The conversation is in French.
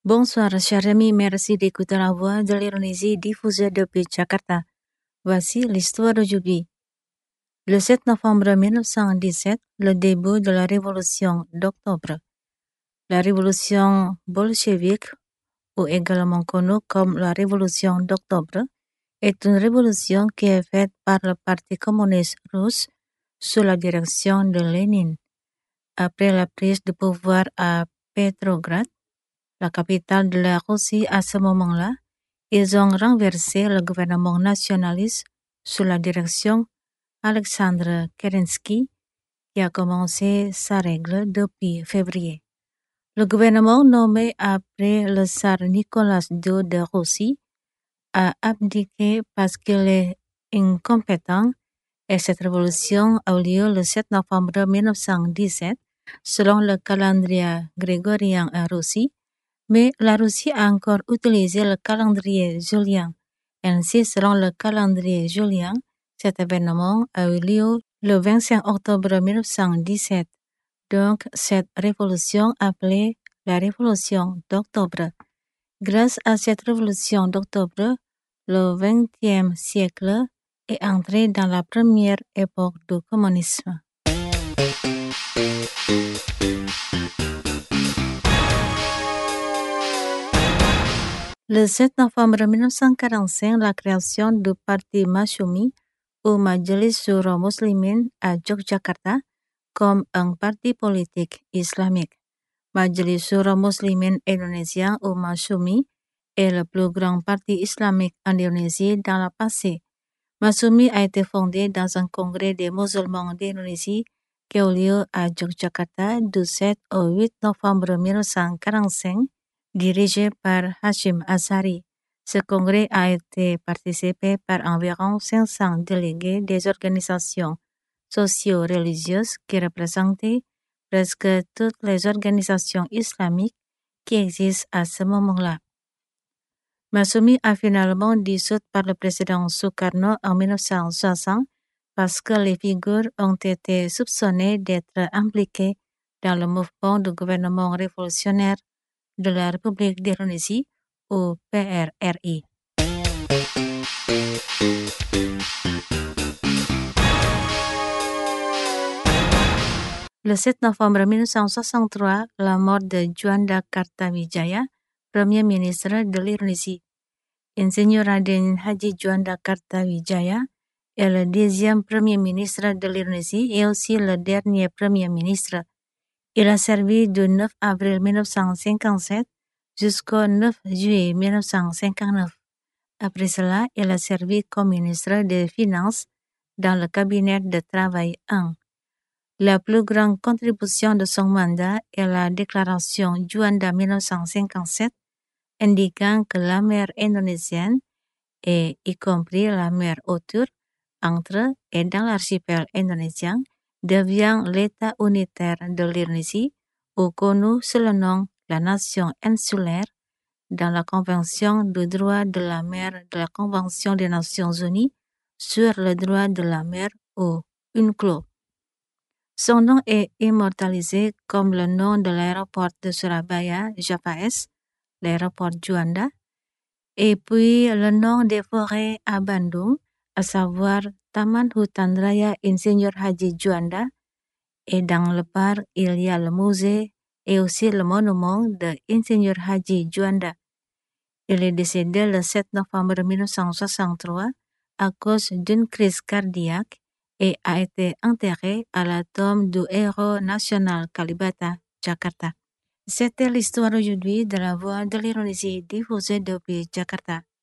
Bonsoir, chers amis, merci d'écouter la voix de l'Indonésie diffusée depuis Jakarta. Voici l'histoire d'aujourd'hui. Le 7 novembre 1917, le début de la révolution d'octobre. La révolution bolchevique, ou également connue comme la révolution d'octobre, est une révolution qui est faite par le Parti communiste russe sous la direction de Lénine. Après la prise de pouvoir à Petrograd, la capitale de la Russie à ce moment-là, ils ont renversé le gouvernement nationaliste sous la direction d'Alexandre Kerensky, qui a commencé sa règle depuis février. Le gouvernement nommé après le tsar Nicolas II de Russie a abdiqué parce qu'il est incompétent et cette révolution a eu lieu le 7 novembre 1917 selon le calendrier grégorien en Russie, mais la Russie a encore utilisé le calendrier julien. Ainsi, selon le calendrier julien, cet événement a eu lieu le 25 octobre 1917. Donc, cette révolution appelée la révolution d'octobre. Grâce à cette révolution d'octobre, le XXe siècle est entré dans la première époque du communisme. Le 7 novembre 1945, la création du parti Masyumi ou Majelis Syuro Muslimin à Yogyakarta comme un parti politique islamique. Majelis Syuro Muslimin indonésien ou Masyumi est le plus grand parti islamique en Indonésie dans le passé. Masyumi a été fondé dans un congrès des musulmans d'Indonésie qui a eu lieu à Yogyakarta du 7 au 8 novembre 1945, dirigé par Hashim Ashari. Ce congrès a été participé par environ 500 délégués des organisations socio-religieuses qui représentaient presque toutes les organisations islamiques qui existent à ce moment-là. Masyumi a finalement dissoute par le président Sukarno en 1960 parce que les figures ont été soupçonnées d'être impliquées dans le mouvement du gouvernement révolutionnaire de la République d'Indonésie ou PRRI. Le 7 novembre 1963, la mort de Juanda Kartawijaya, Premier ministre de l'Indonésie. Ingénieur Raden Haji Juanda Kartawijaya est le 10e Premier ministre de l'Indonésie et aussi le dernier Premier ministre. Il a servi du 9 avril 1957 jusqu'au 9 juillet 1959. Après cela, il a servi comme ministre des Finances dans le cabinet de travail 1. La plus grande contribution de son mandat est la déclaration Juanda 1957, indiquant que la mer indonésienne, et y compris la mer autour, entre et dans l'archipel indonésien, devient l'État unitaire de l'Indonésie, ou connu sous le nom la nation insulaire, dans la Convention du droit de la mer de la Convention des Nations Unies sur le droit de la mer ou UNCLOS. Son nom est immortalisé comme le nom de l'aéroport de Surabaya, JAPAS, l'aéroport Juanda, et puis le nom des forêts à Bandung, à savoir Taman Hutan Raya Ingenieur Haji Juanda, et dans le parc, il y a le musée et aussi le monument de Ingenieur Haji Juanda. Il est décédé le 7 novembre 1963 à cause d'une crise cardiaque et a été enterré à la tombe du héros national Kalibata, Jakarta. C'était l'histoire aujourd'hui de la voix de l'Indonésie diffusée depuis Jakarta.